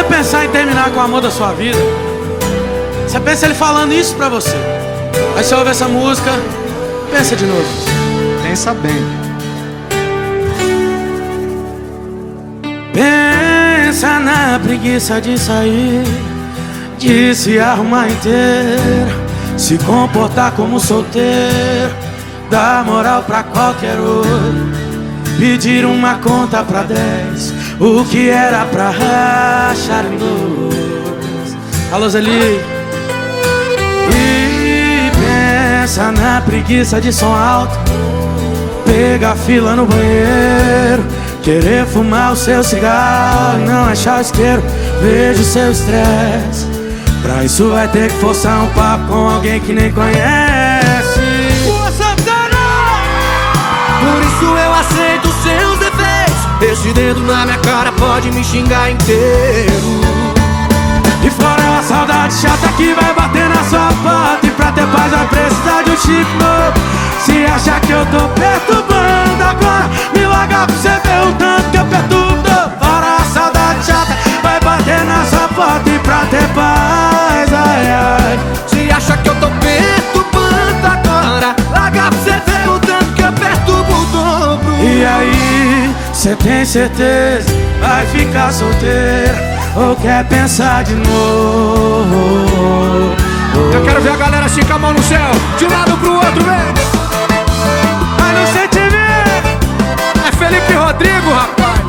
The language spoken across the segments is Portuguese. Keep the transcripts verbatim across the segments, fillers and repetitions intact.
pensar em terminar com o amor da sua vida, você pensa ele falando isso pra você. Aí você ouve essa música, pensa de novo. Pensa bem. Pensa na preguiça de sair, de se arrumar inteiro, se comportar como solteiro, dar moral pra qualquer outro, pedir uma conta pra dez, o que era pra rachar em dois. Alô, Zeli. E pensa na preguiça de som alto, pegar fila no banheiro, querer fumar o seu cigarro e não achar o isqueiro. Vejo o seu estresse, pra isso vai ter que forçar um papo com alguém que nem conhece. Boa, Santana! Por isso eu aceito os seus defeitos. Esse dedo na minha cara pode me xingar inteiro. E fora a saudade chata que vai bater na sua porta, e pra ter paz vai precisar de um chip novo. Se achar que eu tô perturbando agora, me larga pra você ver o tanto que eu perturbo. Fora a saudade chata vai bater na sua porta, e pra ter paz, ai ai. Se acha que eu tô perturbando agora, larga pra você ver o tanto que eu perturbo o dobro. E aí, cê tem certeza vai ficar solteira ou quer pensar de novo? Eu quero ver a galera esticar a mão no céu, de um lado pro outro, vem. Mas não sei te ver. É Felipe Rodrigo, rapaz.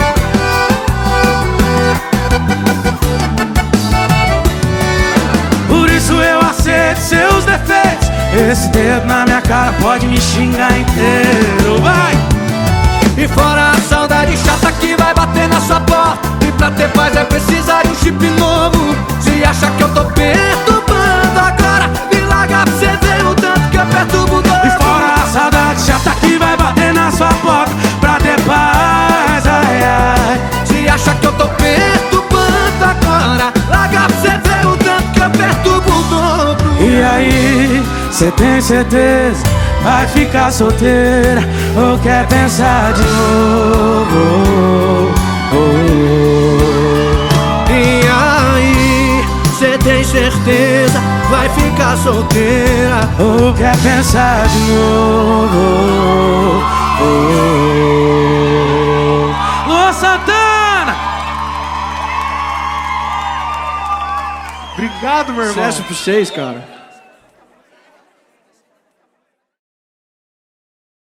Por isso eu aceito seus defeitos. Esse dedo na minha cara pode me xingar inteiro. Vai! E fora a saudade chata que vai bater na sua porta, e pra ter paz vai precisar de um chip novo. Se acha que eu tô perturbando agora, me larga pra você ver o tanto que eu perturbo o dobro. E fora a saudade chata que vai bater na sua porta, pra ter paz, ai ai. Se acha que eu tô perturbando agora, larga pra você ver o tanto que eu perturbo o dobro. E aí, cê tem certeza vai ficar solteira ou quer pensar de novo? E aí, cê tem certeza vai ficar solteira ou quer pensar de novo? Luan Santana! Obrigado, meu irmão. Sucesso pra vocês, cara.